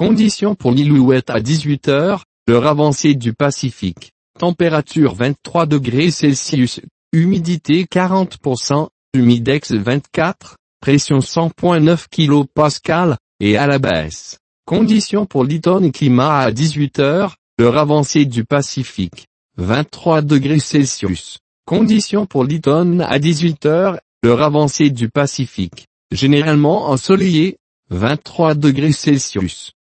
Conditions pour l'Ilouette à 18 heures, l'heure avancée du Pacifique. Température 23 degrés Celsius, humidité 40%, humidex 24, pression 100.9 kPa, et à la baisse. Conditions pour l'Eton et climat à 18 heures, l'heure avancée du Pacifique. 23 degrés Celsius. Conditions pour l'Eton à 18 heures, l'heure avancée du Pacifique. Généralement ensoleillé. 23 degrés Celsius.